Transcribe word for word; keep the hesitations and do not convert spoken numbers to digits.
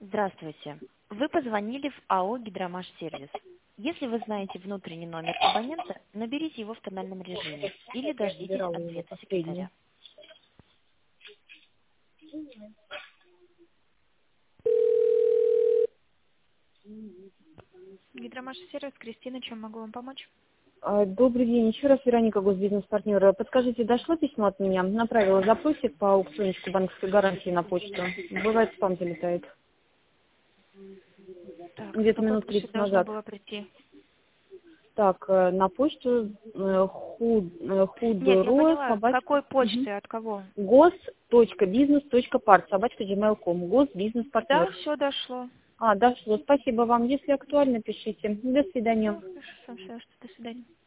Здравствуйте. Вы позвонили в АО «Гидромаш-сервис». Если вы знаете внутренний номер абонента, наберите его в тональном режиме или дождитесь Убирала его ответа последний. секретаря. Гидромаш-сервис, Кристина, чем могу вам помочь? А, Добрый день. Еще раз Вероника, госбизнес-партнер. Подскажите, дошло письмо от меня? Направила запросик по аукциончику банковской гарантии на почту. Бывает, спам залетает. Так, с Где-то какой минут почты тридцать должно назад. было прийти? Так, э, на почту э, худ, э, Нет, я худро, поняла. С собачка, какой почты, от кого? гос.бизнес.парт, собачка gmail точка ком, Да, госбизнес-партнер. все дошло. А, дошло. Спасибо вам. Если актуально, пишите. До свидания. Ну, хорошо, все, до свидания.